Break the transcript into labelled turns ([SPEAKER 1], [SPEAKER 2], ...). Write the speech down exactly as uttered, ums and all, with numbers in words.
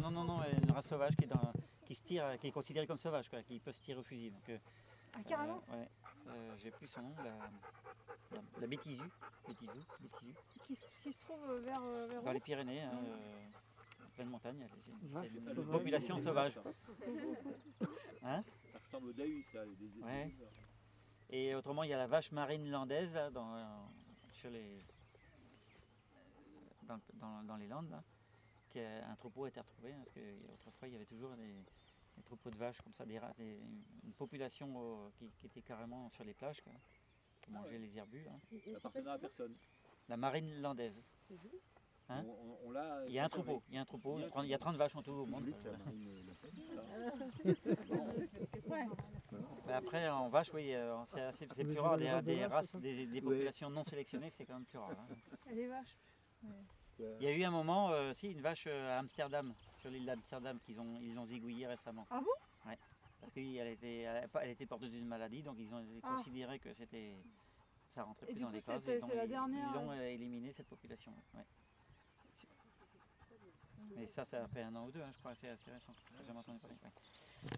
[SPEAKER 1] non, non, non, une race sauvage qui est, dans, qui se tire, qui est considérée comme sauvage, quoi, qui peut se tirer au fusil. Donc, euh,
[SPEAKER 2] Ah, carrément
[SPEAKER 1] euh, ouais. euh, J'ai plus son nom, la, la, la Bétisu, Bétisu, Bétisu.
[SPEAKER 2] Qui, se- qui se trouve vers, euh, vers
[SPEAKER 1] Dans
[SPEAKER 2] où
[SPEAKER 1] les Pyrénées, hein, euh, en pleine montagne, c'est
[SPEAKER 3] Vache
[SPEAKER 1] c'est une
[SPEAKER 3] sauvage.
[SPEAKER 1] population sauvage. Hein?
[SPEAKER 4] Ça ressemble au Dahu, ça. Des, des,
[SPEAKER 1] Ouais.
[SPEAKER 4] des-
[SPEAKER 1] Et autrement, il y a la vache marine landaise là, dans, euh, sur les, dans, dans- dans les Landes. Là, qui a- un troupeau a été retrouvé, hein, parce qu'autrefois il y avait toujours des, des troupeaux de vaches comme ça, des, ra- des- une population euh, qui, qui était carrément sur les plages quoi, pour manger les herbus. Hein.
[SPEAKER 4] Ça appartenait à personne.
[SPEAKER 1] La marine landaise. Hein?
[SPEAKER 4] On, on- on l'a
[SPEAKER 1] Il y a un
[SPEAKER 4] conservé.
[SPEAKER 1] troupeau, il y a un troupeau, il y a trente, il y a trente vaches en tout au monde.
[SPEAKER 4] Joli que la
[SPEAKER 1] Voilà.
[SPEAKER 4] marine Le Pen.
[SPEAKER 2] Ouais.
[SPEAKER 1] Mais après en vache, oui, euh, c'est assez- c'est plus rare, des, des races, des, des populations non sélectionnées, c'est quand même plus rare. Hein.
[SPEAKER 2] Elle est vache.
[SPEAKER 1] Il y a eu un moment, euh, si, une vache euh, à Amsterdam, sur l'île d'Amsterdam, qu'ils ont, ils l'ont zigouillée récemment.
[SPEAKER 2] Ah bon?
[SPEAKER 1] Ouais. Parce qu'elle était, elle, elle était porteuse d'une maladie, donc ils ont
[SPEAKER 2] Ah.
[SPEAKER 1] considéré que c'était, ça rentrait
[SPEAKER 2] Et
[SPEAKER 1] plus
[SPEAKER 2] du
[SPEAKER 1] dans
[SPEAKER 2] coup,
[SPEAKER 1] les cases.
[SPEAKER 2] c'était-
[SPEAKER 1] et donc
[SPEAKER 2] c'est la
[SPEAKER 1] ils-
[SPEAKER 2] dernière,
[SPEAKER 1] Ils l'ont
[SPEAKER 2] ouais.
[SPEAKER 1] euh, éliminé cette population. Ouais. Mais ça, ça a fait un an ou deux, hein, je crois, c'est assez récent. J'ai jamais entendu parler. Ouais.